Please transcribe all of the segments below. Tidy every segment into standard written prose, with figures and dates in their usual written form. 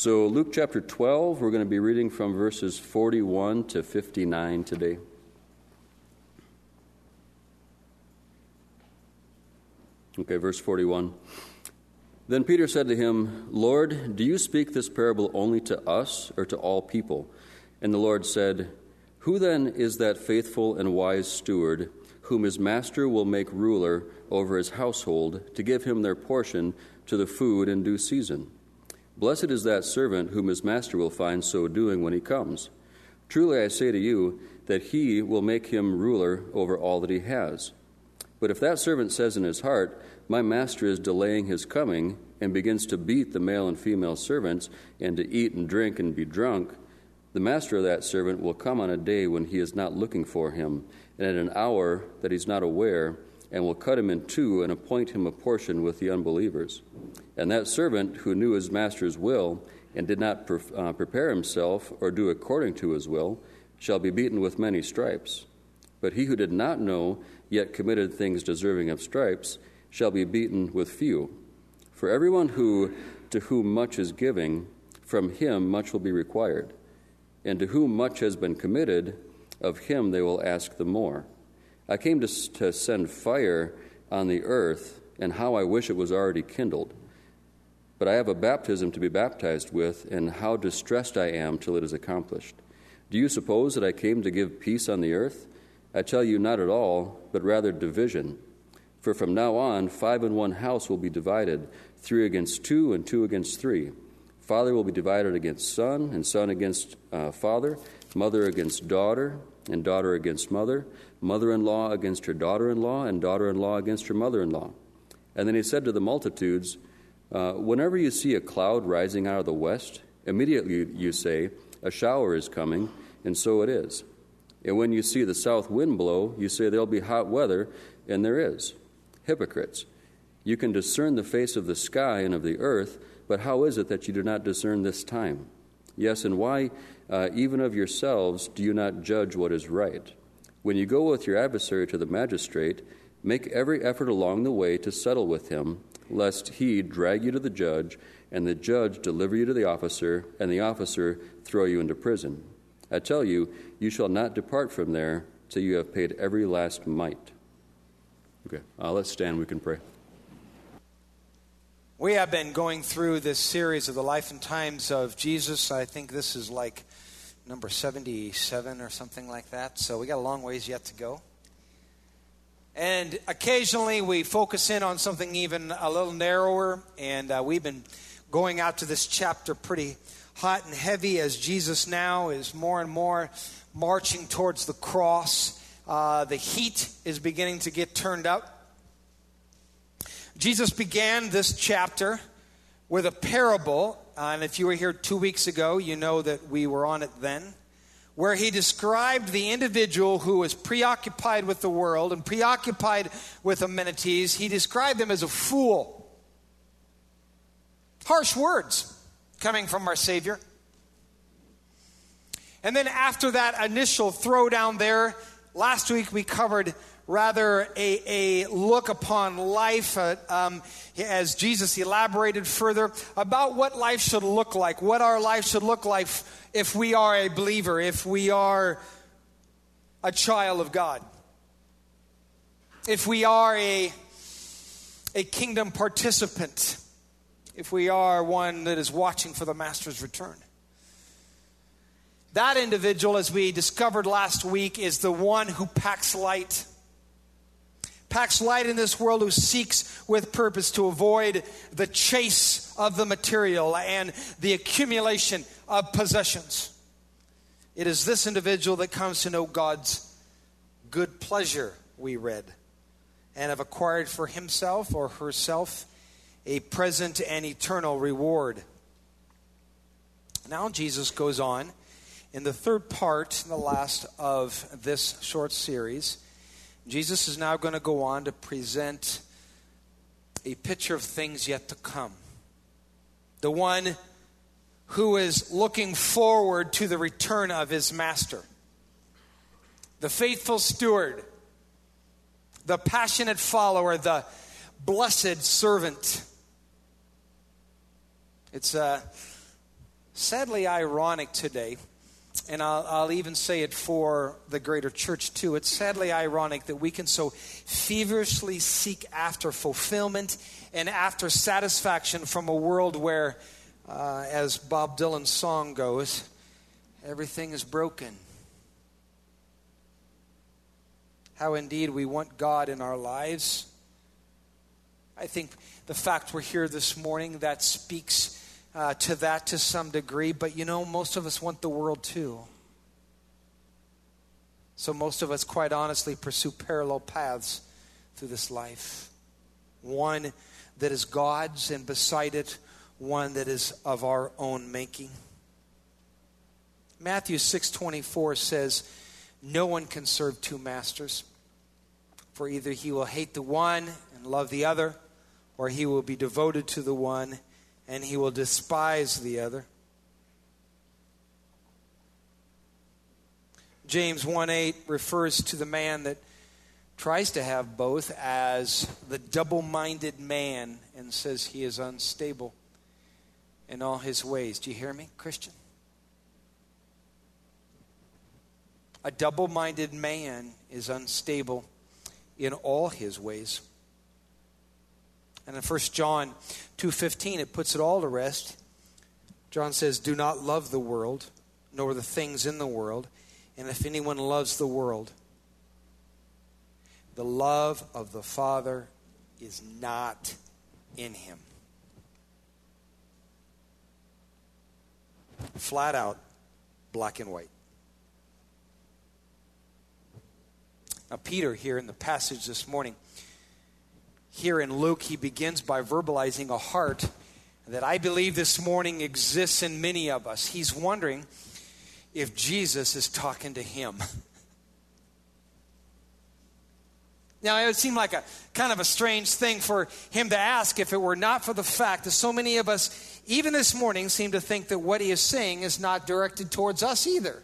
So Luke chapter 12, we're going to be reading from verses 41 to 59 today. Okay, verse 41. Then Peter said to him, Lord, do you speak this parable only to us or to all people? And the Lord said, Who then is that faithful and wise steward whom his master will make ruler over his household to give him their portion to the food in due season? Blessed is that servant whom his master will find so doing when he comes. Truly I say to you that he will make him ruler over all that he has. But if that servant says in his heart, My master is delaying his coming, and begins to beat the male and female servants, and to eat and drink and be drunk, the master of that servant will come on a day when he is not looking for him, and at an hour that he is not aware, and will cut him in two and appoint him a portion with the unbelievers. And that servant who knew his master's will and did not prepare himself or do according to his will shall be beaten with many stripes. But he who did not know, yet committed things deserving of stripes, shall be beaten with few. For everyone to whom much is given, from him much will be required. And to whom much has been committed, of him they will ask the more. I came to send fire on the earth, and how I wish it was already kindled. But I have a baptism to be baptized with, and how distressed I am till it is accomplished. Do you suppose that I came to give peace on the earth? I tell you, not at all, but rather division. For from now on, 5 in one house will be divided, 3 against 2, and 2 against 3. Father will be divided against son, and son against father, mother against daughter, and daughter against mother, mother-in-law against her daughter-in-law, and daughter-in-law against her mother-in-law. And then he said to the multitudes, Whenever you see a cloud rising out of the west, immediately you say, A shower is coming, and so it is. And when you see the south wind blow, you say, There'll be hot weather, and there is. Hypocrites, you can discern the face of the sky and of the earth, but how is it that you do not discern this time? Yes, and why, even of yourselves, do you not judge what is right? When you go with your adversary to the magistrate, make every effort along the way to settle with him, lest he drag you to the judge, and the judge deliver you to the officer, and the officer throw you into prison. I tell you, you shall not depart from there till you have paid every last mite. Okay, let's stand, we can pray. We have been going through this series of the life and times of Jesus. I think this is like number 77 or something like that. So we got a long ways yet to go. And occasionally we focus in on something even a little narrower. And we've been going out to this chapter pretty hot and heavy as Jesus now is more and more marching towards the cross. The heat is beginning to get turned up. Jesus began this chapter with a parable, and if you were here 2 weeks ago, you know that we were on it then, where he described the individual who was preoccupied with the world and preoccupied with amenities. He described them as a fool. Harsh words coming from our Savior. And then after that initial throwdown there, last week we covered rather a look upon life as Jesus elaborated further about what life should look like, what our life should look like if we are a believer, if we are a child of God, if we are a kingdom participant, if we are one that is watching for the Master's return. That individual, as we discovered last week, is the one who packs light. Packs light in this world, who seeks with purpose to avoid the chase of the material and the accumulation of possessions. It is this individual that comes to know God's good pleasure, we read, and have acquired for himself or herself a present and eternal reward. Now Jesus goes on in the third part, the last of this short series. Jesus is now going to go on to present a picture of things yet to come. The one who is looking forward to the return of his master. The faithful steward. The passionate follower. The blessed servant. It's sadly ironic today, and I'll even say it for the greater church too. It's sadly ironic that we can so feverishly seek after fulfillment and after satisfaction from a world where, as Bob Dylan's song goes, everything is broken. How indeed we want God in our lives. I think the fact we're here this morning, that speaks to that to some degree. But you know, most of us want the world too. So most of us, quite honestly, pursue parallel paths through this life. One that is God's, and beside it, one that is of our own making. Matthew 6:24 says, "No one can serve two masters, for either he will hate the one and love the other, or he will be devoted to the one and he will despise the other." James 1:8 refers to the man that tries to have both as the double-minded man, and says he is unstable in all his ways. Do you hear me, Christian? A double-minded man is unstable in all his ways. And in 1 John 2:15, it puts it all to rest. John says, "Do not love the world, nor the things in the world. And if anyone loves the world, the love of the Father is not in him." Flat out, black and white. Now, Peter, here in the passage this morning, here in Luke, he begins by verbalizing a heart that I believe this morning exists in many of us. He's wondering if Jesus is talking to him. Now, it would seem like a kind of a strange thing for him to ask if it were not for the fact that so many of us, even this morning, seem to think that what he is saying is not directed towards us either.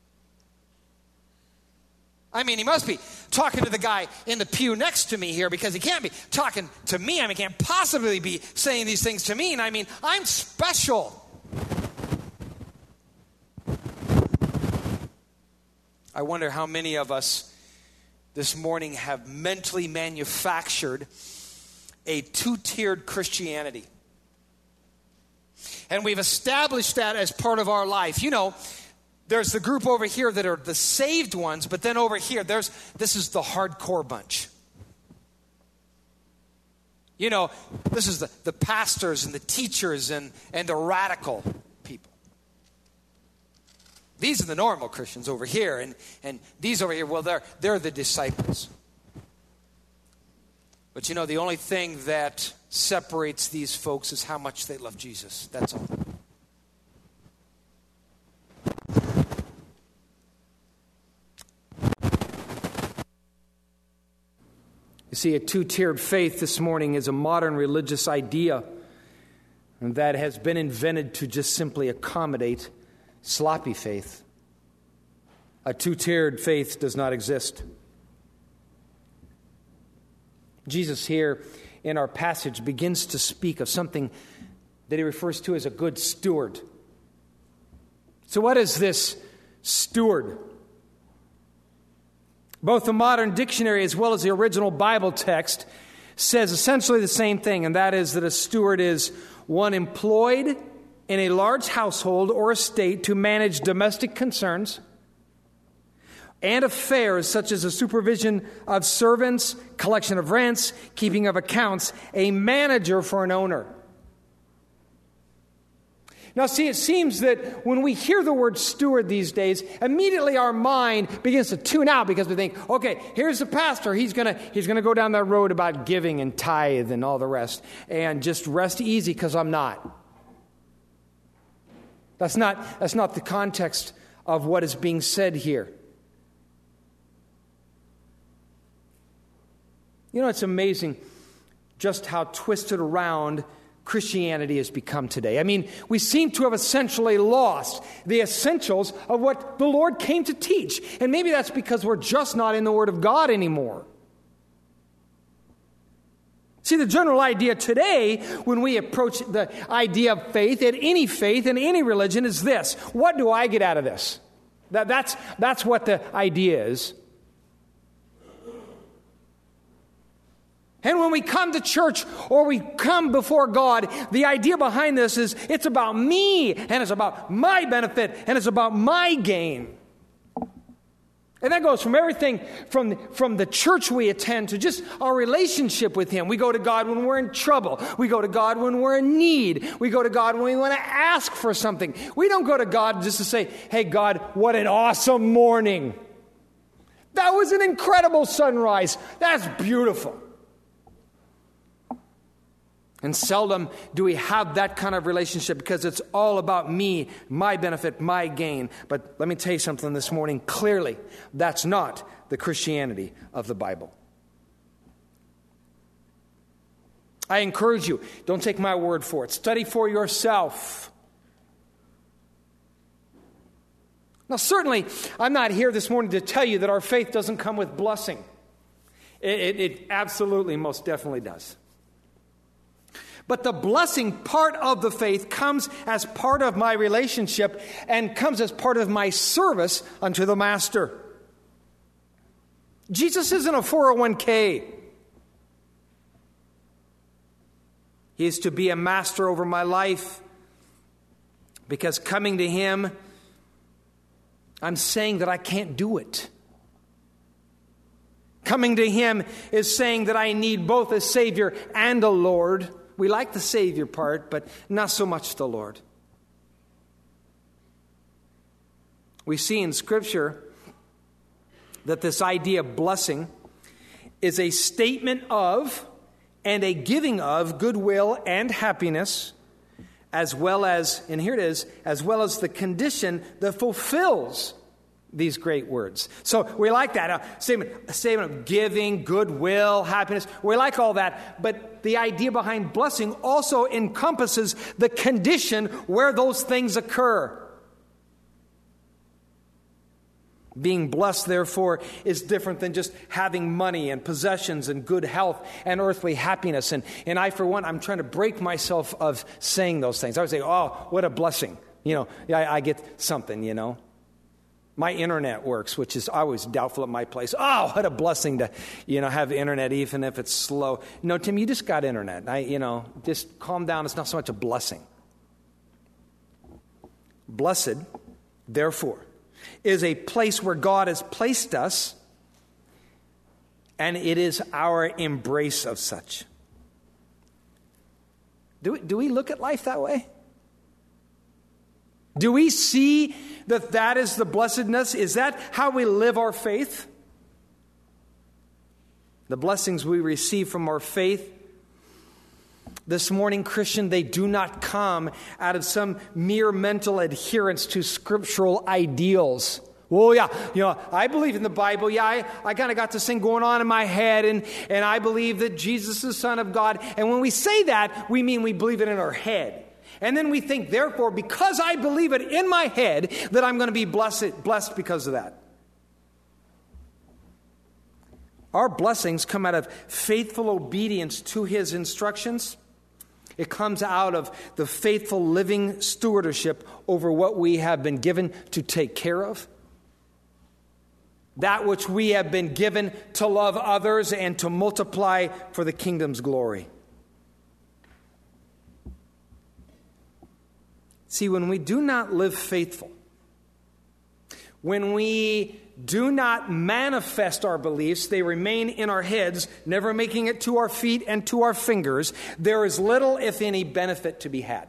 I mean, he must be talking to the guy in the pew next to me here, because he can't be talking to me. I mean, he can't possibly be saying these things to me. And I mean, I'm special. I wonder how many of us this morning have mentally manufactured a two-tiered Christianity. And we've established that as part of our life. You know, there's the group over here that are the saved ones, but then over here, this is the hardcore bunch. You know, this is the pastors and the teachers and the radical people. These are the normal Christians over here, and these over here, well, they're the disciples. But you know, the only thing that separates these folks is how much they love Jesus. That's all. You see, a two-tiered faith this morning is a modern religious idea that has been invented to just simply accommodate sloppy faith. A two-tiered faith does not exist. Jesus here in our passage begins to speak of something that he refers to as a good steward. So what is this steward? Both the modern dictionary as well as the original Bible text says essentially the same thing, and that is that a steward is one employed in a large household or estate to manage domestic concerns and affairs such as the supervision of servants, collection of rents, keeping of accounts, a manager for an owner. Now, see, it seems that when we hear the word steward these days, immediately our mind begins to tune out because we think, okay, here's the pastor. He's gonna go down that road about giving and tithe and all the rest, and just rest easy because I'm not. That's not the context of what is being said here. You know, it's amazing just how twisted around Christianity has become today. I mean, we seem to have essentially lost the essentials of what the Lord came to teach. And maybe that's because we're just not in the Word of God anymore. See, the general idea today, when we approach the idea of faith in any religion, is this: what do I get out of this? That's what the idea is. And when we come to church or we come before God, the idea behind this is it's about me, and it's about my benefit, and it's about my gain. And that goes from everything from the church we attend to just our relationship with Him. We go to God when we're in trouble. We go to God when we're in need. We go to God when we want to ask for something. We don't go to God just to say, hey, God, what an awesome morning. That was an incredible sunrise. That's beautiful. And seldom do we have that kind of relationship because it's all about me, my benefit, my gain. But let me tell you something this morning. Clearly, that's not the Christianity of the Bible. I encourage you, don't take my word for it. Study for yourself. Now, certainly, I'm not here this morning to tell you that our faith doesn't come with blessing. It absolutely, most definitely does. But the blessing part of the faith comes as part of my relationship and comes as part of my service unto the Master. Jesus isn't a 401k. He is to be a master over my life, because coming to Him, I'm saying that I can't do it. Coming to Him is saying that I need both a Savior and a Lord. We like the Savior part, but not so much the Lord. We see in Scripture that this idea of blessing is a statement of and a giving of goodwill and happiness, as well as, and here it is, as well as the condition that fulfills these great words. So we like that. A statement of giving, goodwill, happiness. We like all that. But the idea behind blessing also encompasses the condition where those things occur. Being blessed, therefore, is different than just having money and possessions and good health and earthly happiness. And I, for one, I'm trying to break myself of saying those things. I would say, oh, what a blessing. I get something, My internet works, which is always doubtful at my place. Oh, what a blessing to, have internet, even if it's slow. No, Tim, you just got internet. Just calm down. It's not so much a blessing. Blessed, therefore, is a place where God has placed us, and it is our embrace of such. Do we look at life that way? Do we see that is the blessedness? Is that how we live our faith? The blessings we receive from our faith this morning, Christian, they do not come out of some mere mental adherence to scriptural ideals. Well, yeah, I believe in the Bible. Yeah, I kind of got this thing going on in my head, and I believe that Jesus is the Son of God. And when we say that, we mean we believe it in our head. And then we think, therefore, because I believe it in my head, that I'm going to be blessed because of that. Our blessings come out of faithful obedience to His instructions. It comes out of the faithful living stewardship over what we have been given to take care of. That which we have been given to love others and to multiply for the kingdom's glory. See, when we do not live faithful, when we do not manifest our beliefs, they remain in our heads, never making it to our feet and to our fingers, there is little, if any, benefit to be had.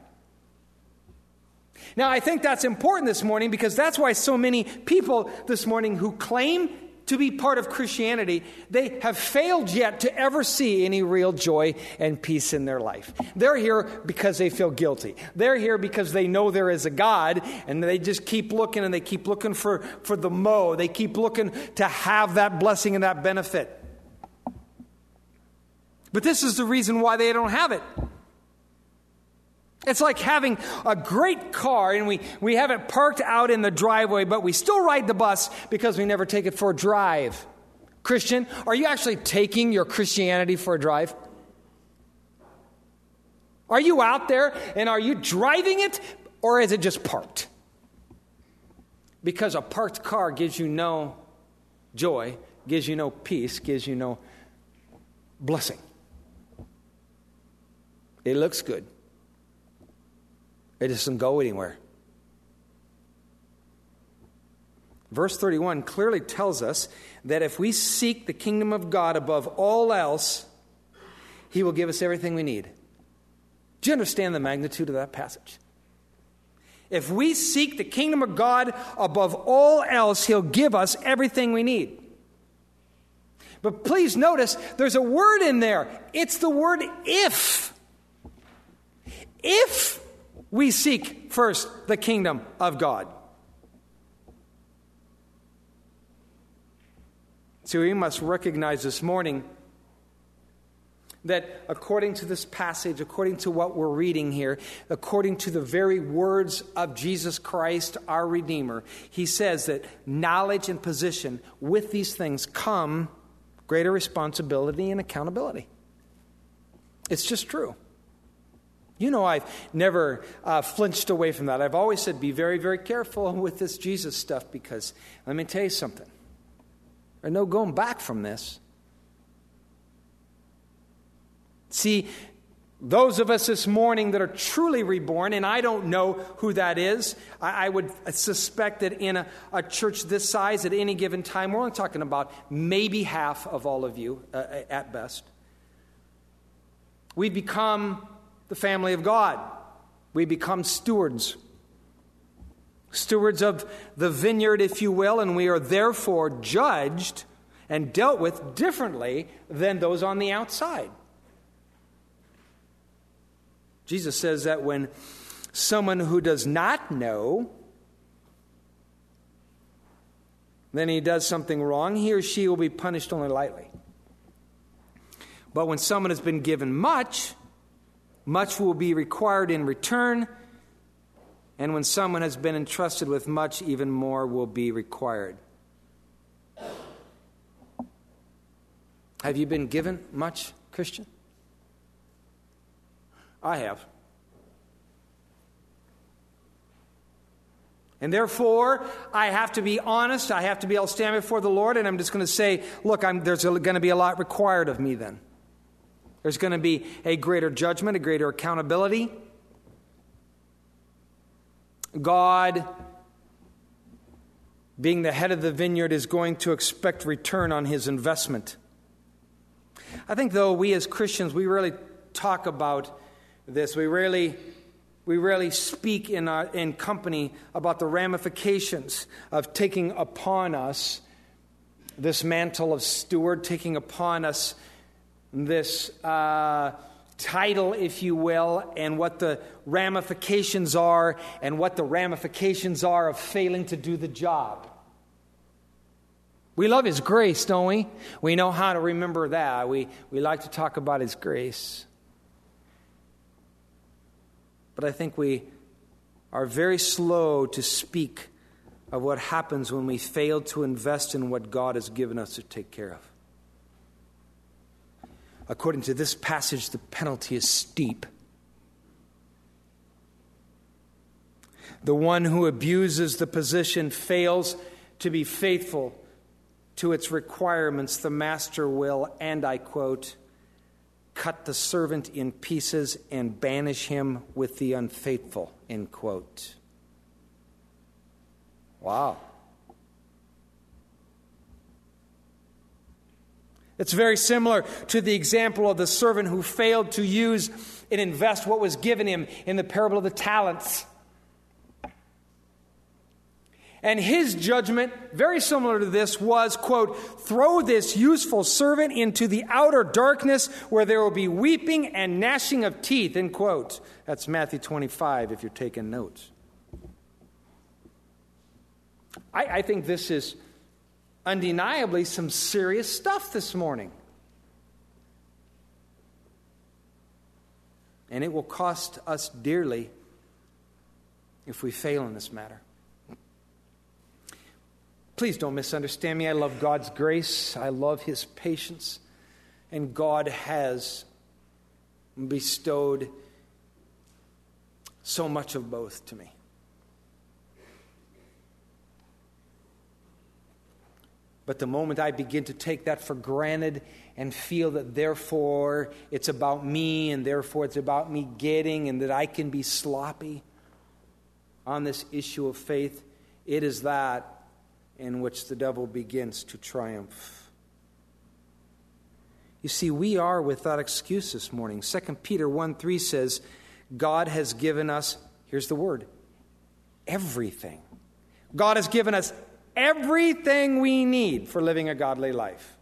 Now, I think that's important this morning, because that's why so many people this morning who claim to be part of Christianity, they have failed yet to ever see any real joy and peace in their life. They're here because they feel guilty. They're here because they know there is a God, and they just keep looking, and they keep looking for the mo. They keep looking to have that blessing and that benefit. But this is the reason why they don't have it. It's like having a great car, and we have it parked out in the driveway, but we still ride the bus because we never take it for a drive. Christian, are you actually taking your Christianity for a drive? Are you out there and are you driving it, or is it just parked? Because a parked car gives you no joy, gives you no peace, gives you no blessing. It looks good. It doesn't go anywhere. Verse 31 clearly tells us that if we seek the kingdom of God above all else, He will give us everything we need. Do you understand the magnitude of that passage? If we seek the kingdom of God above all else, He'll give us everything we need. But please notice, there's a word in there. It's the word if. If we seek first the kingdom of God. So we must recognize this morning that according to this passage, according to what we're reading here, according to the very words of Jesus Christ, our Redeemer, He says that knowledge and position, with these things come greater responsibility and accountability. It's just true. You know, I've never flinched away from that. I've always said, be very, very careful with this Jesus stuff, because let me tell you something. There's no going back from this. See, those of us this morning that are truly reborn, and I don't know who that is. I would suspect that in a church this size at any given time, we're only talking about maybe half of all of you at best. We become the family of God. We become stewards. Stewards of the vineyard, if you will, and we are therefore judged and dealt with differently than those on the outside. Jesus says that when someone who does not know, then he does something wrong, he or she will be punished only lightly. But when someone has been given much, much will be required in return. And when someone has been entrusted with much, even more will be required. Have you been given much, Christian? I have. And therefore, I have to be honest. I have to be able to stand before the Lord, and I'm just going to say, look, there's going to be a lot required of me then. There's going to be a greater judgment, a greater accountability. God, being the head of the vineyard, is going to expect return on His investment. I think, though, we as Christians, we rarely talk about this. We rarely speak in company about the ramifications of taking upon us this mantle of steward, taking upon us this title, if you will, and what the ramifications are, and what the ramifications are of failing to do the job. We love His grace, don't we? We know how to remember that. We like to talk about His grace. But I think we are very slow to speak of what happens when we fail to invest in what God has given us to take care of. According to this passage, the penalty is steep. The one who abuses the position fails to be faithful to its requirements. The master will, and I quote, cut the servant in pieces and banish him with the unfaithful, end quote. Wow. It's very similar to the example of the servant who failed to use and invest what was given him in the parable of the talents. And his judgment, very similar to this, was, quote, throw this useful servant into the outer darkness where there will be weeping and gnashing of teeth, end quote. That's Matthew 25 if you're taking notes. I think this is undeniably some serious stuff this morning. And it will cost us dearly if we fail in this matter. Please don't misunderstand me. I love God's grace. I love His patience. And God has bestowed So much of both to me. But the moment I begin to take that for granted and feel that therefore it's about me and therefore it's about me getting and that I can be sloppy on this issue of faith, it is that in which the devil begins to triumph. You see, we are without excuse this morning. 2 Peter 1:3 says, God has given us, here's the word, everything. God has given us everything we need for living a godly life.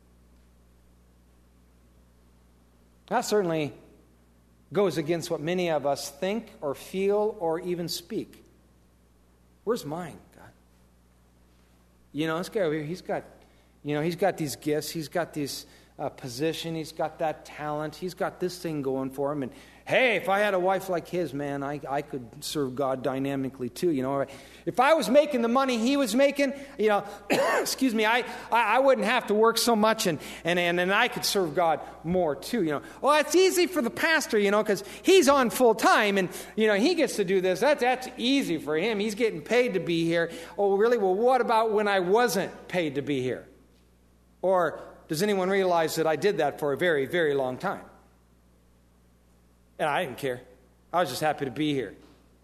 That certainly goes against what many of us think or feel or even speak. Where's mine, God? This guy over here, he's got these gifts, he's got this position, he's got that talent, he's got this thing going for him, and hey, if I had a wife like his, man, I could serve God dynamically too, If I was making the money he was making, excuse me, I wouldn't have to work so much and I could serve God more too, Well, it's easy for the pastor, because he's on full time and, he gets to do this. That's easy for him. He's getting paid to be here. Oh, really? Well, what about when I wasn't paid to be here? Or does anyone realize that I did that for a very, very long time? And I didn't care. I was just happy to be here.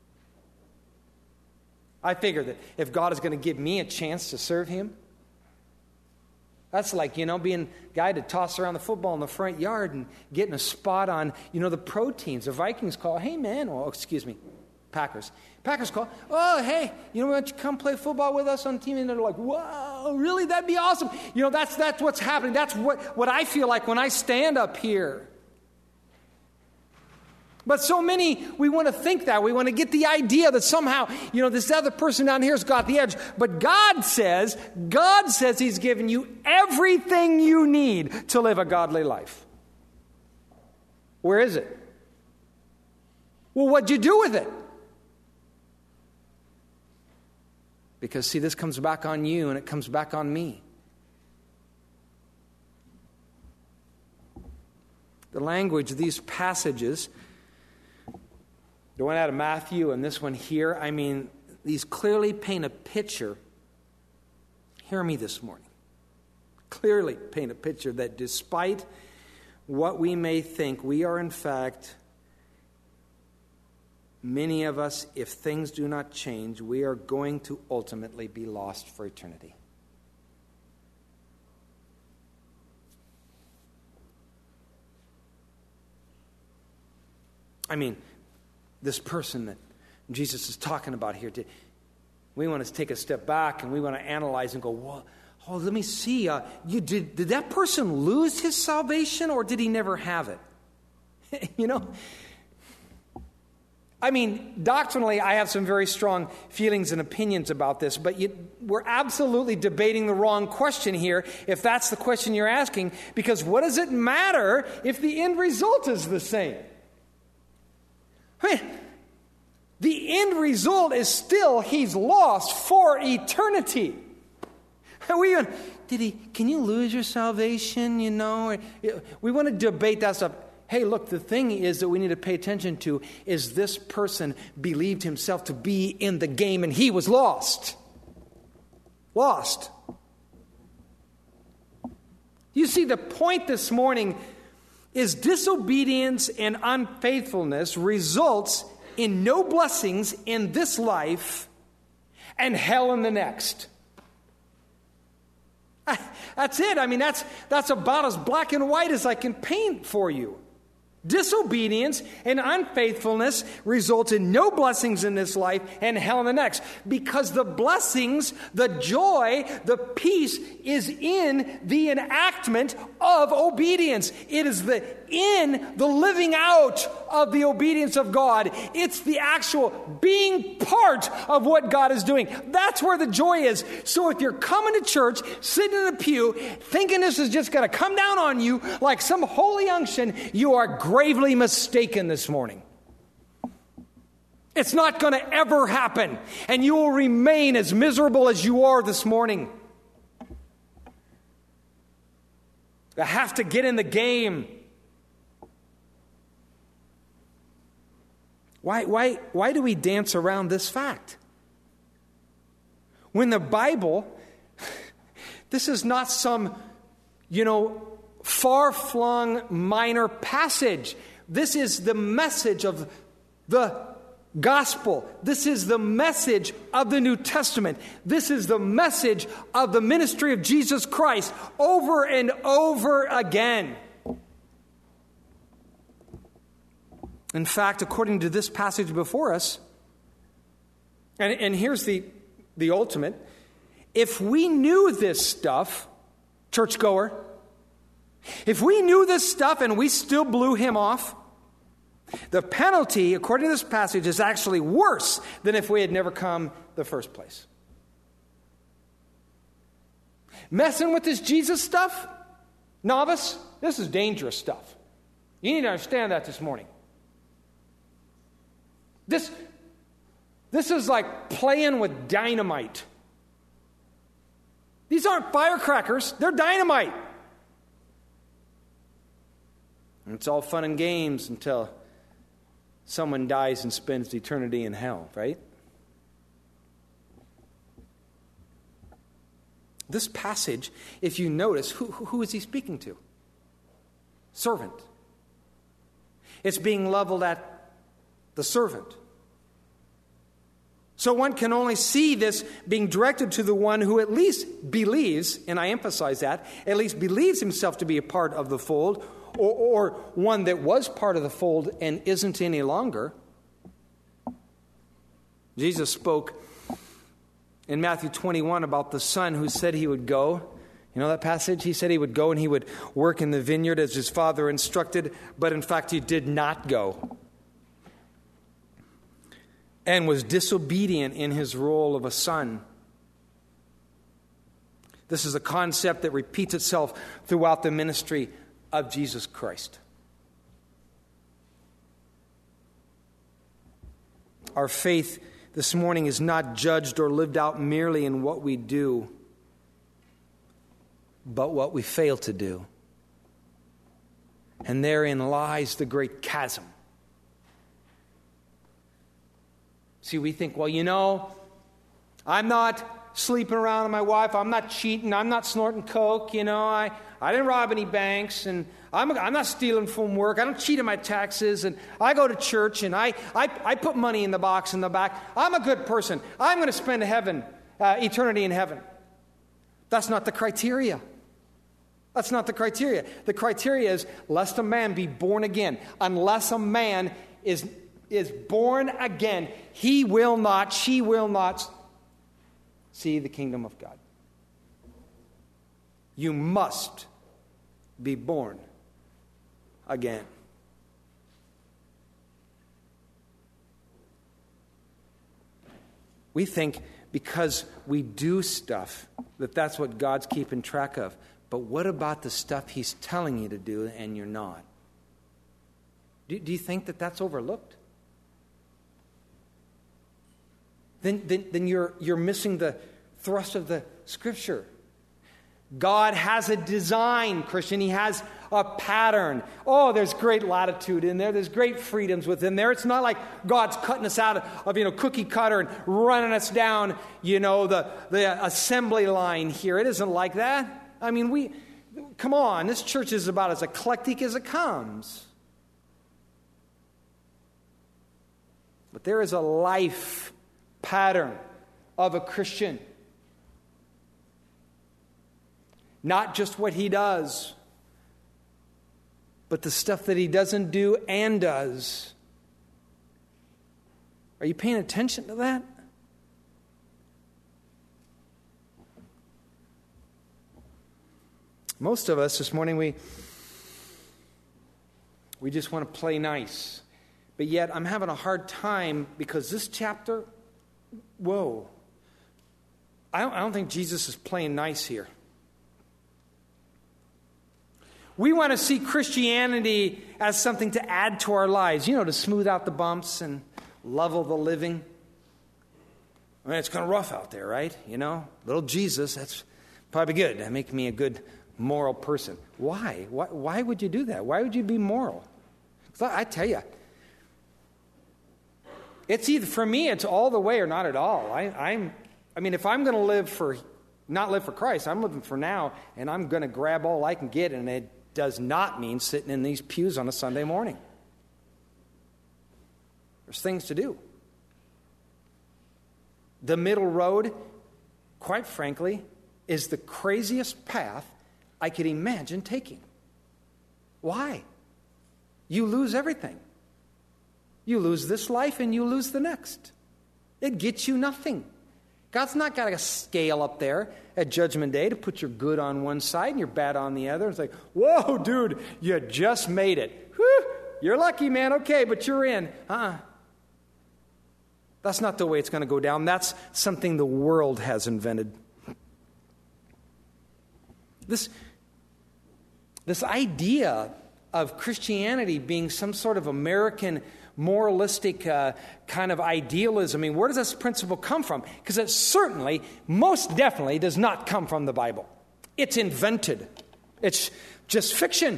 I figured that if God is going to give me a chance to serve Him, that's like, being a guy to toss around the football in the front yard and getting a spot on, the pro teams. The Vikings call, hey, man, Packers. Packers call, oh, hey, why don't you come play football with us on the team? And they're like, whoa, really? That'd be awesome. That's what's happening. That's what I feel like when I stand up here. But so many, we want to think that. We want to get the idea that somehow, this other person down here's got the edge. But God says He's given you everything you need to live a godly life. Where is it? Well, what'd you do with it? Because, see, this comes back on you and it comes back on me. The language of these passages, the one out of Matthew and this one here, these clearly paint a picture. Hear me this morning. Clearly paint a picture that despite what we may think, we are in fact, many of us, if things do not change, we are going to ultimately be lost for eternity. This person that Jesus is talking about here, we want to take a step back and we want to analyze and go, well, let me see. Did that person lose his salvation or did he never have it? Doctrinally, I have some very strong feelings and opinions about this, but we're absolutely debating the wrong question here if that's the question you're asking, because what does it matter if the end result is the same? The end result is still he's lost for eternity. Can you lose your salvation, We want to debate that stuff. Hey, look, the thing is that we need to pay attention to is this person believed himself to be in the game and he was lost. Lost. You see, the point this morning is disobedience and unfaithfulness results in no blessings in this life and hell in the next. That's it. That's about as black and white as I can paint for you. Disobedience and unfaithfulness results in no blessings in this life and hell in the next. Because the blessings, the joy, the peace is in the enactment of obedience. It is in the living out of the obedience of God. It's the actual being part of what God is doing. That's where the joy is. So if you're coming to church, sitting in a pew, thinking this is just going to come down on you like some holy unction, you are gravely mistaken this morning. It's not going to ever happen, and you will remain as miserable as you are this morning. You have to get in the game. Why do we dance around this fact? When the Bible, this is not some, far-flung minor passage. This is the message of the gospel. This is the message of the New Testament. This is the message of the ministry of Jesus Christ over and over again. In fact, according to this passage before us, and here's the ultimate, if we knew this stuff, churchgoer, if we knew this stuff and we still blew him off, the penalty, according to this passage, is actually worse than if we had never come the first place. Messing with this Jesus stuff, novice, this is dangerous stuff. You need to understand that this morning. This is like playing with dynamite. These aren't firecrackers, they're dynamite. And it's all fun and games until someone dies and spends eternity in hell, right? This passage, if you notice, who is he speaking to? Servant. It's being leveled at the servant. So one can only see this being directed to the one who at least believes, and I emphasize that, at least believes himself to be a part of the fold, or one that was part of the fold and isn't any longer. Jesus spoke in Matthew 21 about the son who said he would go. You know that passage? He said he would go and he would work in the vineyard as his father instructed, but in fact he did not go and was disobedient in his role of a son. This is a concept that repeats itself throughout the ministry of Jesus Christ. Our faith this morning is not judged or lived out merely in what we do, but what we fail to do. And therein lies the great chasm. See, we think, well, I'm not sleeping around with my wife. I'm not cheating. I'm not snorting coke. I didn't rob any banks. And I'm not stealing from work. I don't cheat on my taxes. And I go to church and I put money in the box in the back. I'm a good person. I'm going to spend eternity in heaven. That's not the criteria. That's not the criteria. The criteria is, lest a man be born again. Unless a man is born again, she will not see the kingdom of God. You must be born again. We think because we do stuff that's what God's keeping track of. But what about the stuff He's telling you to do and you're not? Do you think that's overlooked? Then you're missing the thrust of the Scripture. God has a design, Christian. He has a pattern. Oh, there's great latitude in there. There's great freedoms within there. It's not like God's cutting us out of cookie cutter and running us down, the assembly line here. It isn't like that. I mean, come on. This church is about as eclectic as it comes. But there is a life pattern of a Christian. Not just what he does, but the stuff that he doesn't do and does. Are you paying attention to that? Most of us this morning, we just want to play nice. But yet I'm having a hard time because this chapter, whoa. I don't think Jesus is playing nice here. We want to see Christianity as something to add to our lives, to smooth out the bumps and level the living. I mean, it's kind of rough out there, right? Little Jesus, that's probably good. That makes me a good moral person. Why? Why would you do that? Why would you be moral? I tell you, It's either, for me, it's all the way or not at all. I mean, if I'm going to not live for Christ, I'm living for now, and I'm going to grab all I can get, and it does not mean sitting in these pews on a Sunday morning. There's things to do. The middle road, quite frankly, is the craziest path I could imagine taking. Why? You lose everything. You lose this life and you lose the next. It gets you nothing. God's not got a scale up there at Judgment Day to put your good on one side and your bad on the other. It's like, whoa, dude, you just made it. Whew, you're lucky, man. Okay, but you're in. That's not the way it's going to go down. That's something the world has invented. This idea of Christianity being some sort of American moralistic kind of idealism. I mean, where does this principle come from? Because it certainly, most definitely, does not come from the Bible. It's invented. It's just fiction.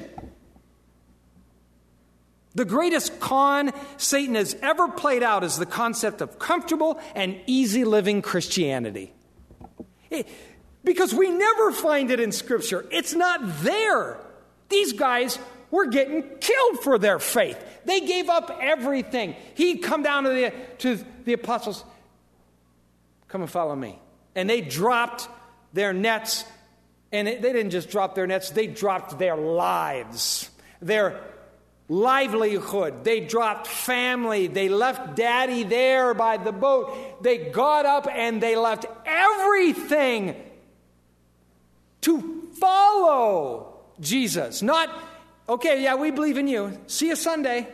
The greatest con Satan has ever played out is the concept of comfortable and easy living Christianity. Because we never find it in Scripture. It's not there. These guys were getting killed for their faith. They gave up everything. He'd come down to the apostles, come and follow me. And they dropped their nets. And they didn't just drop their nets, they dropped their lives, their livelihood. They dropped family. They left daddy there by the boat. They got up and they left everything to follow Jesus. Not, okay, yeah, we believe in you. See you Sunday.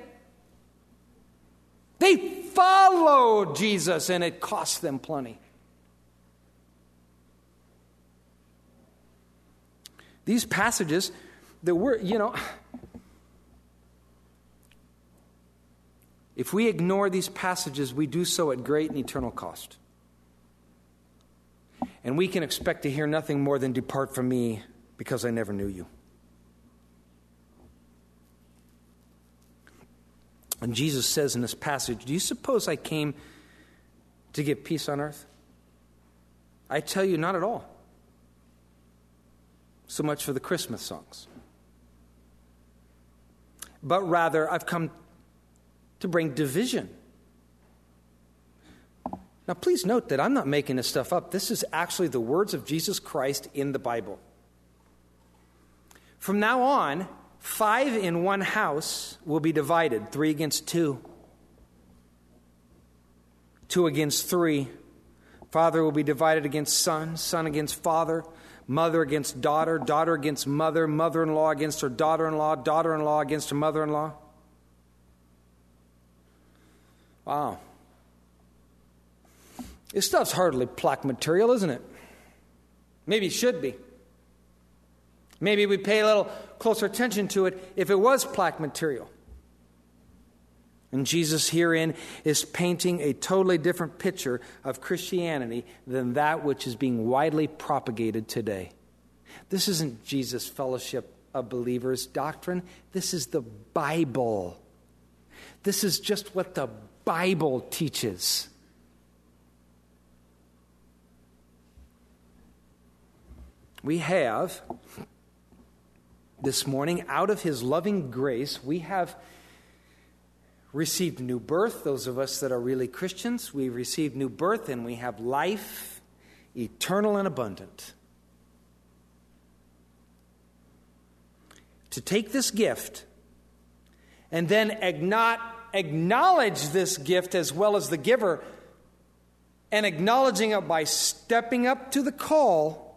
They followed Jesus, and it cost them plenty. These passages that we're, if we ignore these passages, we do so at great and eternal cost. And we can expect to hear nothing more than depart from me because I never knew you. And Jesus says in this passage, do you suppose I came to give peace on earth? I tell you, not at all. So much for the Christmas songs. But rather, I've come to bring division. Now, please note that I'm not making this stuff up. This is actually the words of Jesus Christ in the Bible. From now on, 5 in one house will be divided, 3 against 2. 2 against 3. Father will be divided against son, son against father, mother against daughter, daughter against mother, mother-in-law against her daughter-in-law, daughter-in-law against her mother-in-law. Wow. This stuff's hardly plaque material, isn't it? Maybe it should be. Maybe we pay a little closer attention to it if it was plaque material. And Jesus herein is painting a totally different picture of Christianity than that which is being widely propagated today. This isn't Jesus' fellowship of believers doctrine. This is the Bible. This is just what the Bible teaches. We have, this morning, out of His loving grace, we have received new birth. Those of us that are really Christians, we received new birth and we have life, eternal and abundant. To take this gift and then acknowledge this gift as well as the giver, and acknowledging it by stepping up to the call,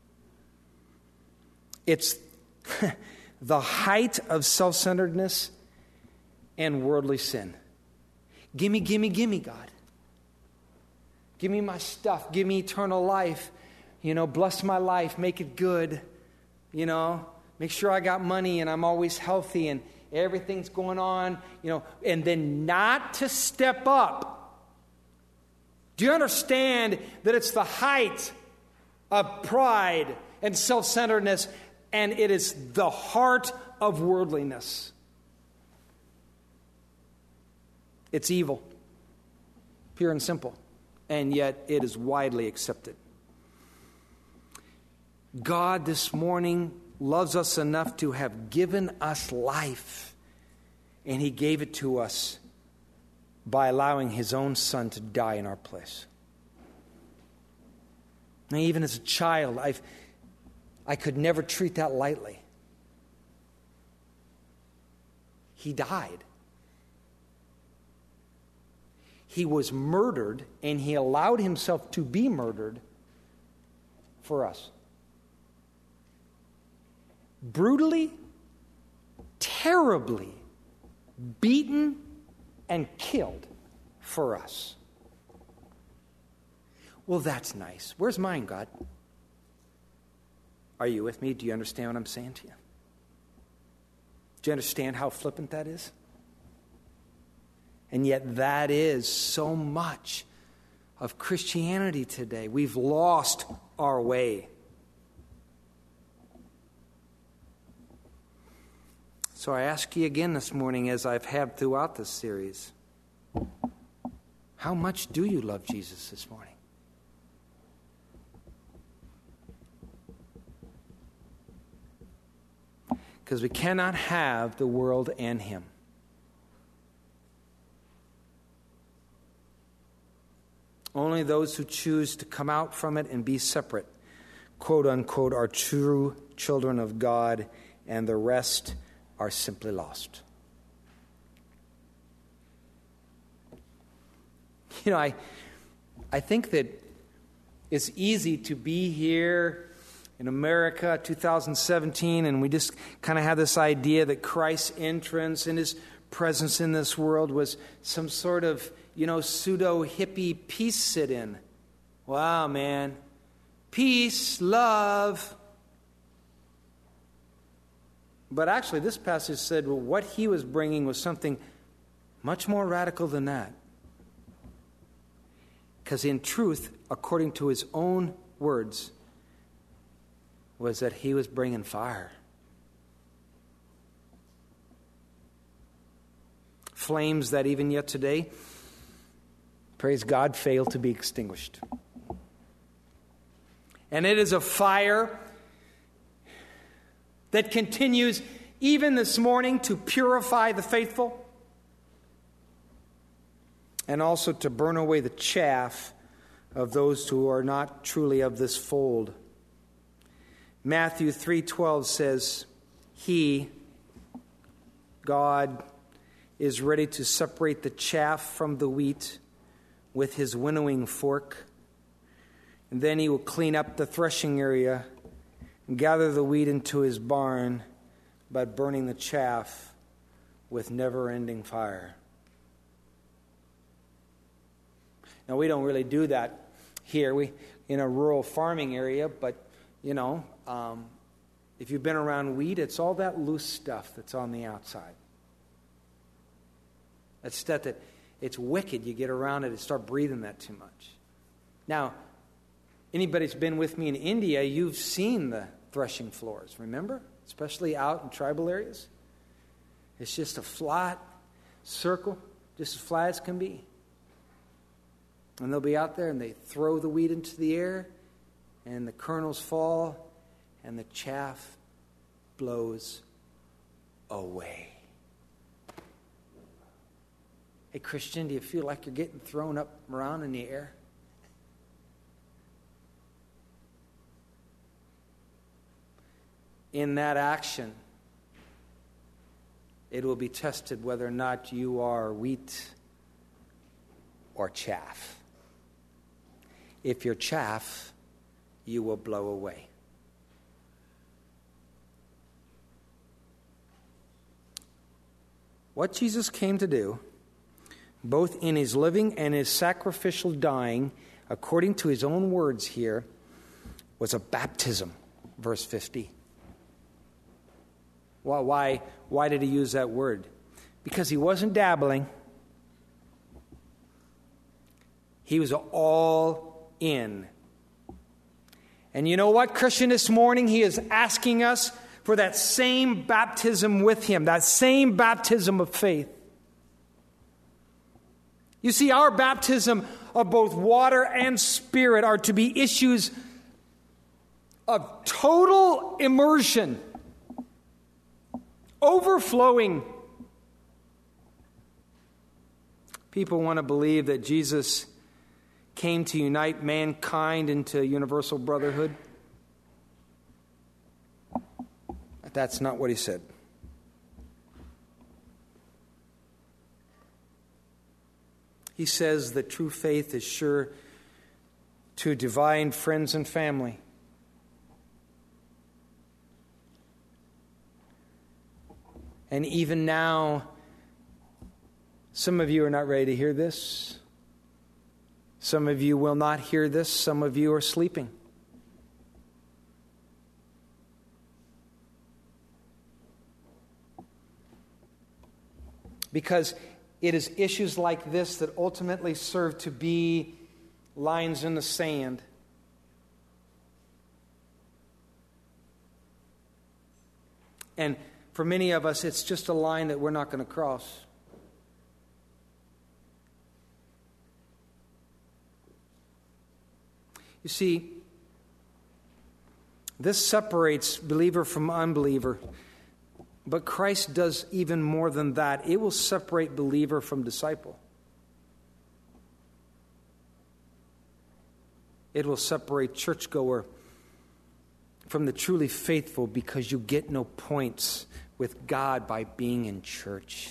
it's the height of self-centeredness and worldly sin. Gimme, gimme, gimme, God. Give me my stuff. Give me eternal life. Bless my life. Make it good. Make sure I got money and I'm always healthy and everything's going on. And then not to step up. Do you understand that it's the height of pride and self-centeredness, and it is the heart of worldliness? It's evil. Pure and simple. And yet it is widely accepted. God this morning loves us enough to have given us life. And He gave it to us by allowing His own Son to die in our place. And even as a child, I could never treat that lightly. He died. He was murdered, and He allowed Himself to be murdered for us. Brutally, terribly beaten and killed for us. Well, that's nice. Where's mine, God? Are you with me? Do you understand what I'm saying to you? Do you understand how flippant that is? And yet that is so much of Christianity today. We've lost our way. So I ask you again this morning, as I've had throughout this series, how much do you love Jesus this morning? Because we cannot have the world and Him. Only those who choose to come out from it and be separate, quote unquote, are true children of God, and the rest are simply lost. You know, I think that it's easy to be here in America, 2017, and we just kind of have this idea that Christ's entrance and His presence in this world was some sort of, pseudo-hippie peace sit-in. Wow, man. Peace, love. But actually, this passage said, well, what He was bringing was something much more radical than that. Because in truth, according to His own words, was that He was bringing fire. Flames that even yet today, praise God, fail to be extinguished. And it is a fire that continues even this morning to purify the faithful and also to burn away the chaff of those who are not truly of this fold. Matthew 3:12 says, He, God, is ready to separate the chaff from the wheat with His winnowing fork. And then He will clean up the threshing area and gather the wheat into His barn by burning the chaff with never-ending fire. Now, we don't really do that here. We in a rural farming area, but, if you've been around wheat, it's all that loose stuff that's on the outside. That stuff that it's wicked. You get around it and start breathing that too much. Now, anybody's been with me in India, you've seen the threshing floors, remember? Especially out in tribal areas. It's just a flat circle, just as flat as can be. And they'll be out there and they throw the wheat into the air and the kernels fall and the chaff blows away. Hey, Christian, do you feel like you're getting thrown up around in the air? In that action, it will be tested whether or not you are wheat or chaff. If you're chaff, you will blow away. What Jesus came to do, both in His living and His sacrificial dying, according to His own words here, was a baptism, verse 50. Well, why did He use that word? Because He wasn't dabbling. He was all in. And you know what, Christian, this morning He is asking us for that same baptism with Him, that same baptism of faith. You see, our baptism of both water and Spirit are to be issues of total immersion, overflowing. People want to believe that Jesus came to unite mankind into universal brotherhood. But that's not what he said. He says that true faith is sure to divine friends and family. And even now, some of you are not ready to hear this. Some of you will not hear this. Some of you are sleeping. Because it is issues like this that ultimately serve to be lines in the sand. And for many of us, it's just a line that we're not going to cross. You see, this separates believer from unbeliever. But Christ does even more than that. It will separate believer from disciple. It will separate churchgoer from the truly faithful, because you get no points with God by being in church.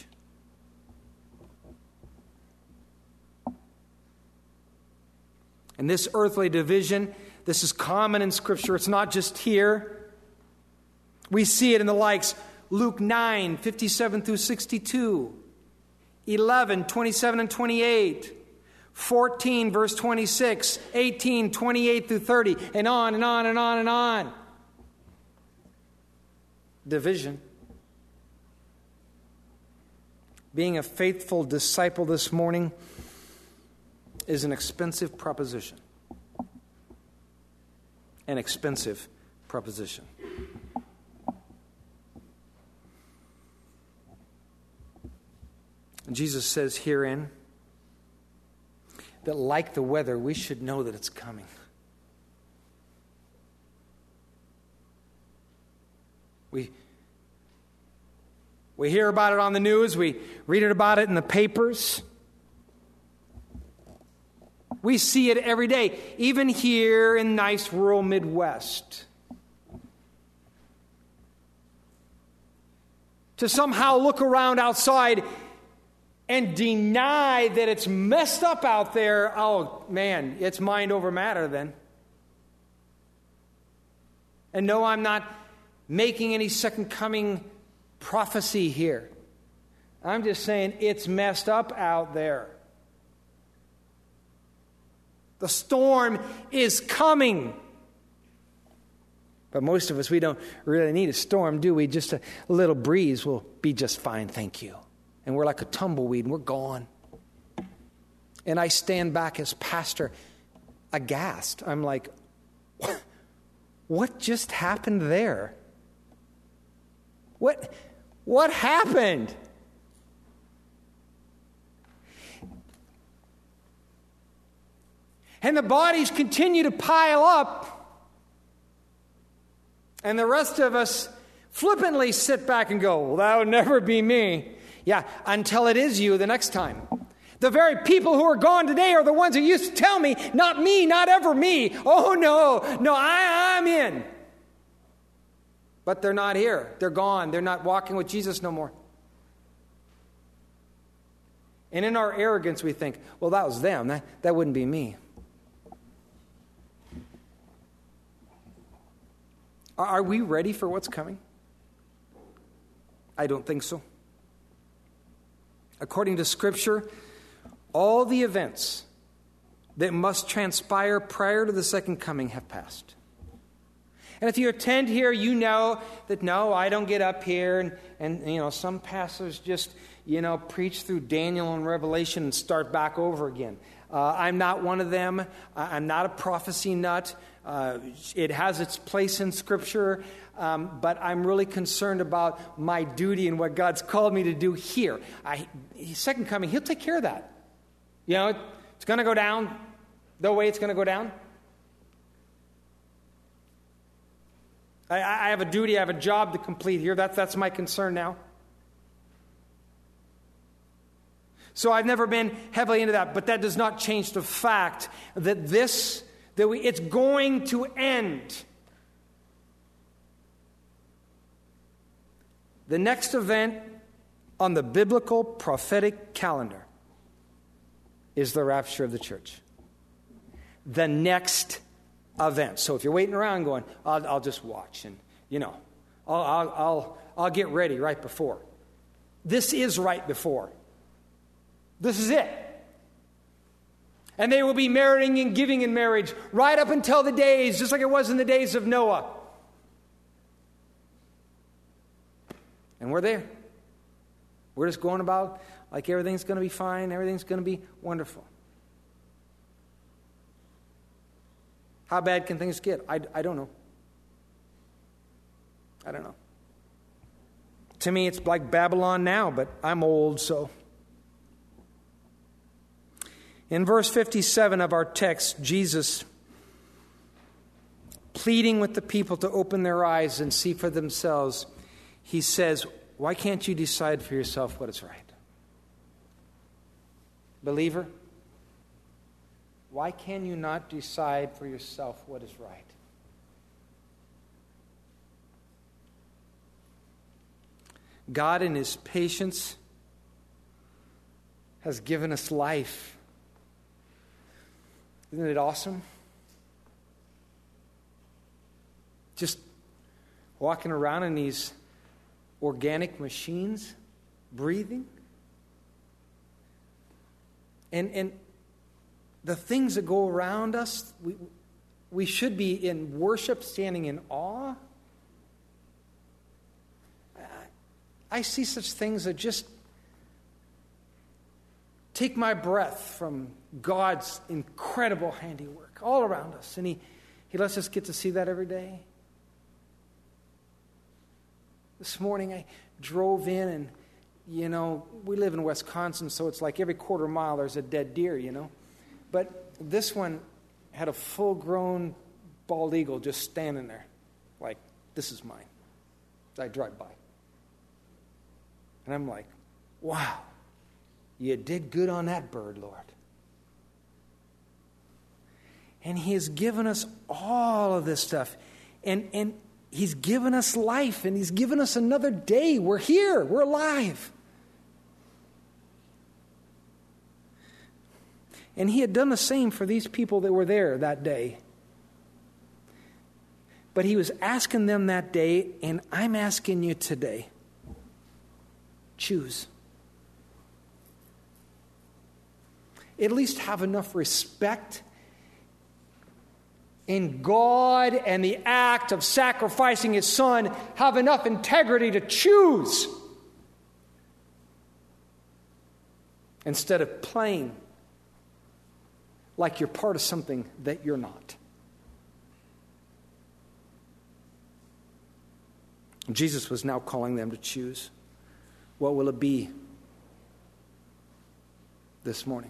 And this earthly division, this is common in Scripture. It's not just here. We see it in the likes Luke 9, 57 through 62, 11, 27 and 28, 14, verse 26, 18, 28 through 30, and on and on and on and on. Division. Being a faithful disciple this morning is an expensive proposition. An expensive proposition. Jesus says herein that, like the weather, we should know that it's coming. We hear about it on the news. We read about it in the papers. We see it every day, even here in nice rural Midwest. To somehow look around outside and deny that it's messed up out there, oh man, it's mind over matter then. And no, I'm not making any second coming prophecy here. I'm just saying it's messed up out there. The storm is coming. But most of us, we don't really need a storm, do we? Just a little breeze will be just fine, thank you. And we're like a tumbleweed, and we're gone. And I stand back as pastor aghast. I'm like, what just happened there? What happened? And the bodies continue to pile up. And the rest of us flippantly sit back and go, well, that would never be me. Yeah, until it is you the next time. The very people who are gone today are the ones who used to tell me, not me, not ever me. Oh, no, I'm in. But they're not here. They're gone. They're not walking with Jesus no more. And in our arrogance, we think, well, that was them. That wouldn't be me. Are we ready for what's coming? I don't think so. According to Scripture, all the events that must transpire prior to the second coming have passed. And if you attend here, you know that, no, I don't get up here and some pastors just, preach through Daniel and Revelation and start back over again. I'm not one of them. I'm not a prophecy nut. It has its place in Scripture, but I'm really concerned about my duty and what God's called me to do here. Second coming, He'll take care of that. You know, it's going to go down the way it's going to go down. I have a duty, I have a job to complete here. That's my concern now. So I've never been heavily into that, but that does not change the fact that it's going to end. The next event on the biblical prophetic calendar is the rapture of the church. The next event. So if you're waiting around going, I'll just watch and, I'll get ready right before. This is right before. This is it. And they will be marrying and giving in marriage right up until the days, just like it was in the days of Noah. And we're there. We're just going about like everything's going to be fine, everything's going to be wonderful. How bad can things get? I don't know. I don't know. To me, it's like Babylon now, but I'm old, so. In verse 57 of our text, Jesus, pleading with the people to open their eyes and see for themselves, he says, why can't you decide for yourself what is right? Believer, why can you not decide for yourself what is right? God in His patience has given us life. Isn't it awesome? Just walking around in these organic machines, breathing. And the things that go around us, we should be in worship, standing in awe. I see such things that just take my breath from God's incredible handiwork all around us. And He lets us get to see that every day. This morning I drove in and, we live in Wisconsin, so it's like every quarter mile there's a dead deer, But this one had a full-grown bald eagle just standing there like, this is mine. I drive by. And I'm like, wow, you did good on that bird, Lord. And He has given us all of this stuff. And He's given us life, and He's given us another day. We're here. We're alive. And He had done the same for these people that were there that day. But He was asking them that day, and I'm asking you today. Choose. At least have enough respect in God and the act of sacrificing His Son. Have enough integrity to choose. Instead of playing like you're part of something that you're not. Jesus was now calling them to choose. What will it be this morning?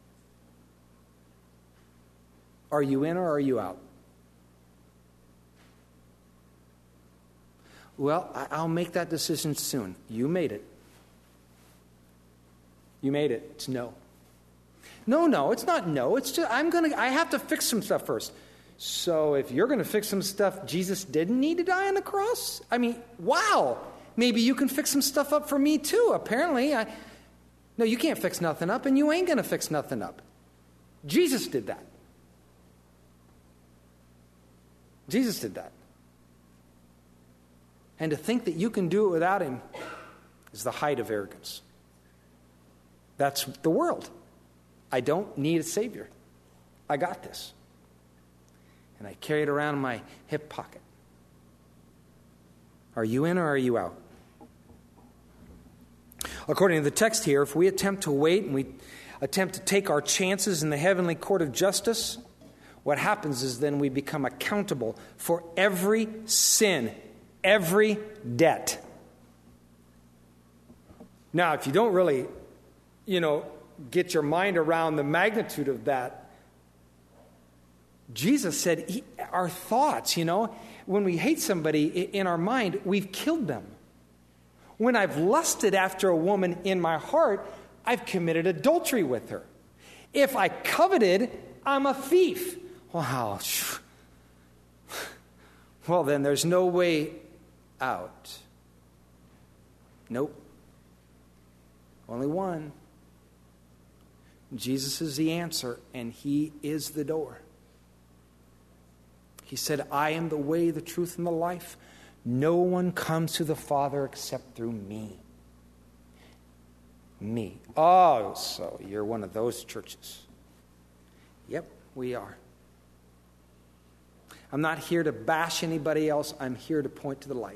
Are you in or are you out? Well, I'll make that decision soon. You made it. You made it. It's no. No, it's not no. It's just I have to fix some stuff first. So if you're going to fix some stuff, Jesus didn't need to die on the cross? I mean, wow. Maybe you can fix some stuff up for me too. Apparently, no, you can't fix nothing up, and you ain't going to fix nothing up. Jesus did that. Jesus did that. And to think that you can do it without Him is the height of arrogance. That's the world. I don't need a Savior. I got this. And I carry it around in my hip pocket. Are you in or are you out? According to the text here, if we attempt to wait and we attempt to take our chances in the heavenly court of justice, what happens is then we become accountable for every sin, every debt. Now, if you don't really, get your mind around the magnitude of that. Jesus said, our thoughts, when we hate somebody in our mind, we've killed them. When I've lusted after a woman in my heart, I've committed adultery with her. If I coveted, I'm a thief. Wow. Well, then there's no way out. Nope. Only one. Jesus is the answer, and he is the door. He said, I am the way, the truth, and the life. No one comes to the Father except through me. Me. Oh, so you're one of those churches. Yep, we are. I'm not here to bash anybody else. I'm here to point to the light.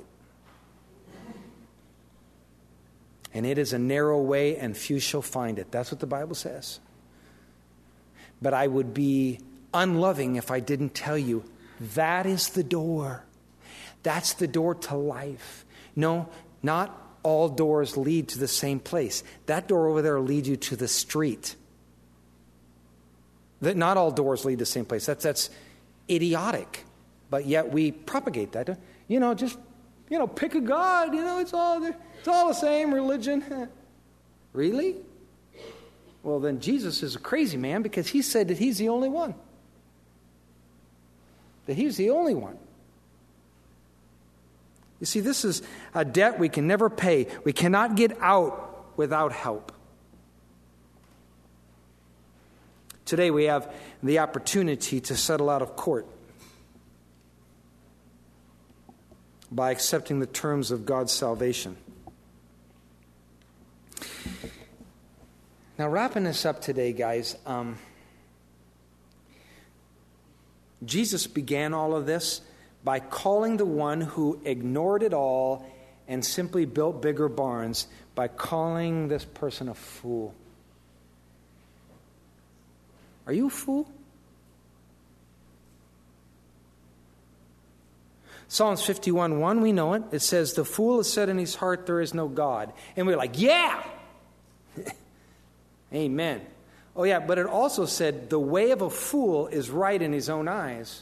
And it is a narrow way, and few shall find it. That's what the Bible says. But I would be unloving if I didn't tell you that is the door. That's the door to life. No, not all doors lead to the same place. That door over there leads you to the street. That not all doors lead to the same place. That's idiotic. But yet we propagate that. Just pick a God. It's all the same religion. Really? Well, then Jesus is a crazy man because he said that he's the only one. That he's the only one. You see, this is a debt we can never pay. We cannot get out without help. Today we have the opportunity to settle out of court by accepting the terms of God's salvation. Now, wrapping this up today, guys, Jesus began all of this by calling the one who ignored it all and simply built bigger barns, by calling this person a fool. Are you a fool? Psalms 51:1, we know it. It says, the fool has said in his heart, there is no God. And we're like, yeah! Amen. Oh yeah, but it also said, the way of a fool is right in his own eyes.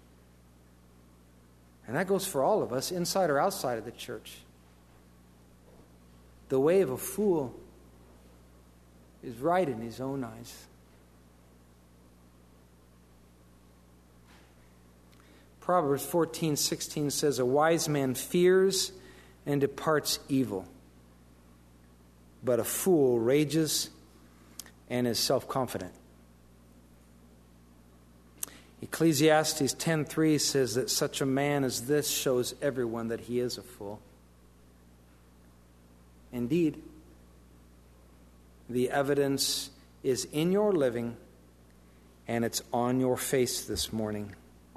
And that goes for all of us, inside or outside of the church. The way of a fool is right in his own eyes. Proverbs 14:16 says, a wise man fears and departs evil, but a fool rages and is self-confident. Ecclesiastes 10:3 says that such a man as this shows everyone that he is a fool. Indeed, the evidence is in your living, and it's on your face this morning.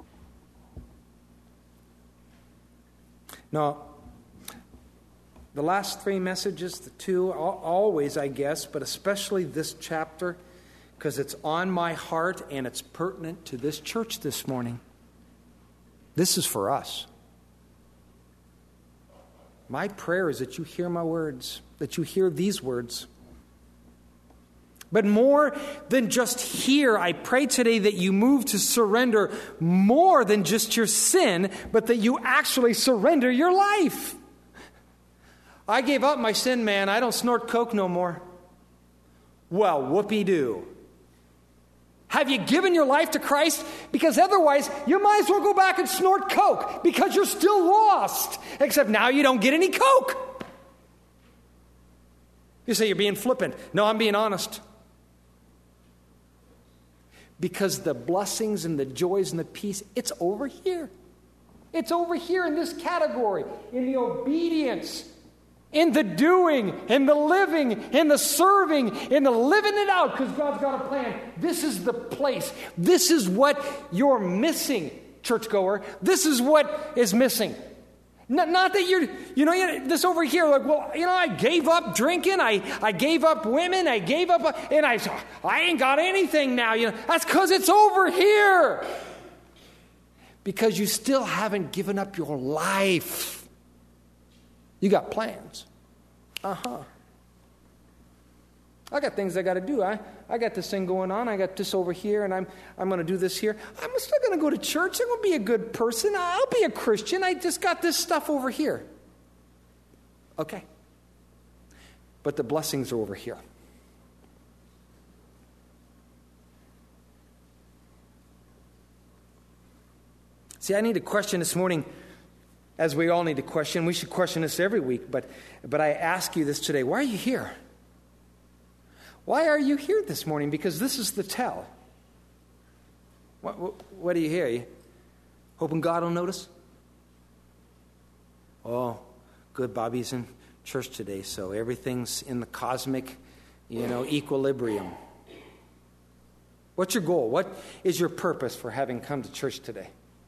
Now, the last three messages, the two, always, I guess, but especially this chapter, because it's on my heart and it's pertinent to this church this morning. This is for us. My prayer is that you hear my words, that you hear these words. But more than just hear, I pray today that you move to surrender more than just your sin, but that you actually surrender your life. I gave up my sin, man. I don't snort coke no more. Well, whoopee-doo. Have you given your life to Christ? Because otherwise, you might as well go back and snort coke because you're still lost. Except now you don't get any coke. You say you're being flippant. No, I'm being honest. Because the blessings and the joys and the peace, it's over here. It's over here in this category, in the obedience, in the doing, in the living, in the serving, in the living it out, because God's got a plan. This is the place. This is what you're missing, churchgoer. This is what is missing. Not that you're, this over here, like, well, I gave up drinking, I gave up women, I gave up, and I ain't got anything now. That's because it's over here. Because you still haven't given up your life. You got plans. I got things I got to do. I got this thing going on. I got this over here, and I'm going to do this here. I'm still going to go to church. I'm going to be a good person. I'll be a Christian. I just got this stuff over here. Okay. But the blessings are over here. See, I need to question this morning, as we all need to question. We should question this every week, but I ask you this today. Why are you here? Why are you here this morning? Because this is the tell. What do you hear? You hoping God will notice? Oh, good, Bobby's in church today, so everything's in the cosmic, equilibrium. What's your goal? What is your purpose for having come to church today?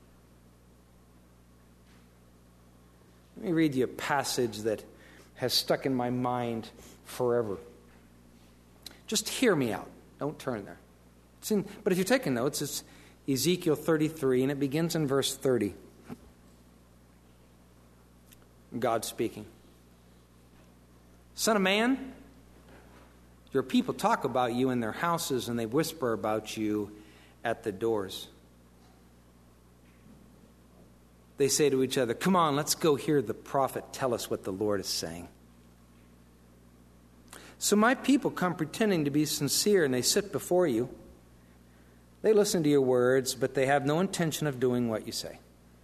Let me read you a passage that has stuck in my mind forever. Just hear me out. Don't turn there. But if you're taking notes, it's Ezekiel 33, and it begins in verse 30. God speaking. Son of man, your people talk about you in their houses, and they whisper about you at the doors. They say to each other, come on, let's go hear the prophet tell us what the Lord is saying. So my people come pretending to be sincere, and they sit before you. They listen to your words, but they have no intention of doing what you say.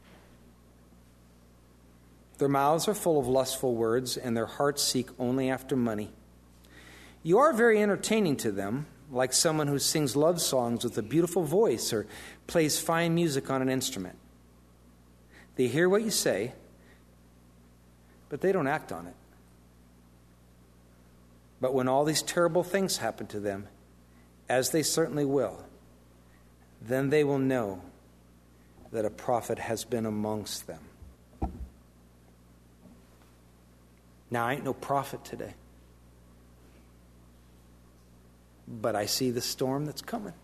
Their mouths are full of lustful words, and their hearts seek only after money. You are very entertaining to them, like someone who sings love songs with a beautiful voice or plays fine music on an instrument. They hear what you say, but they don't act on it. But when all these terrible things happen to them, as they certainly will, then they will know that a prophet has been amongst them. Now, I ain't no prophet today, but I see the storm that's coming.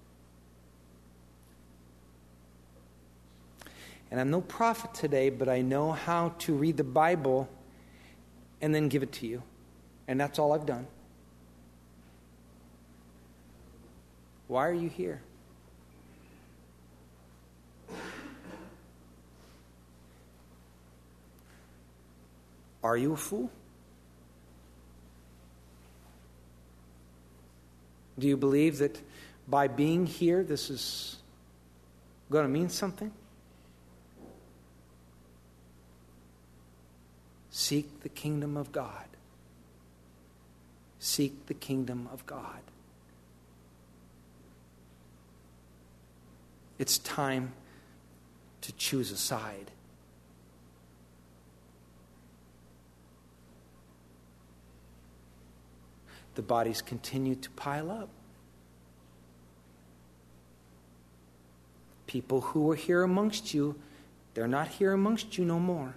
And I'm no prophet today, but I know how to read the Bible and then give it to you. And that's all I've done. Why are you here? Are you a fool? Do you believe that by being here, this is going to mean something? Seek the kingdom of God. Seek the kingdom of God. It's time to choose a side. The bodies continue to pile up. People who were here amongst you, they're not here amongst you no more.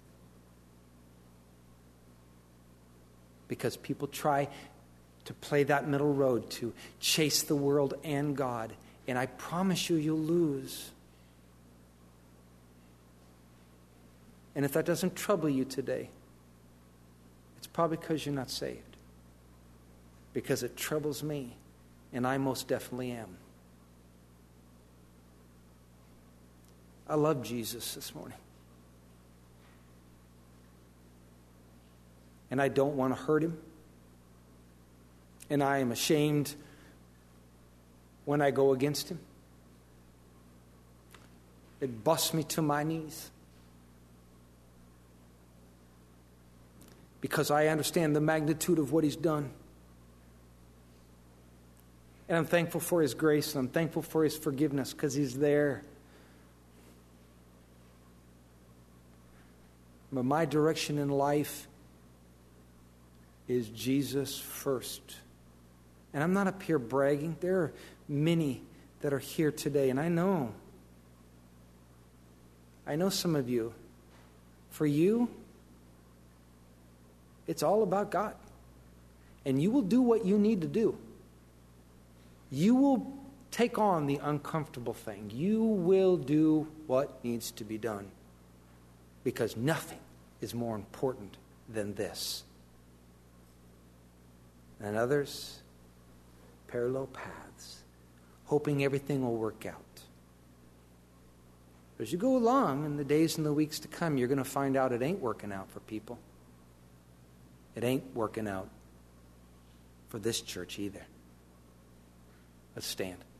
Because people try to play that middle road, to chase the world and God. And I promise you, you'll lose. And if that doesn't trouble you today, it's probably because you're not saved. Because it troubles me, and I most definitely am. I love Jesus this morning. And I don't want to hurt him. And I am ashamed when I go against him. It busts me to my knees. Because I understand the magnitude of what he's done. And I'm thankful for his grace, and I'm thankful for his forgiveness, because he's there. But my direction in life is Jesus first. And I'm not up here bragging. There are many that are here today, and I know some of you. For you, it's all about God. And you will do what you need to do. You will take on the uncomfortable thing. You will do what needs to be done. Because nothing is more important than this. and others parallel paths, hoping everything will work out. As you go along in the days and the weeks to come, you're going to find out it ain't working out for people. It ain't working out for this church either. Let's stand.